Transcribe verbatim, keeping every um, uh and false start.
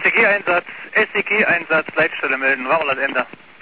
G-Einsatz, S C G-Einsatz, Leitstelle melden, war das Ende.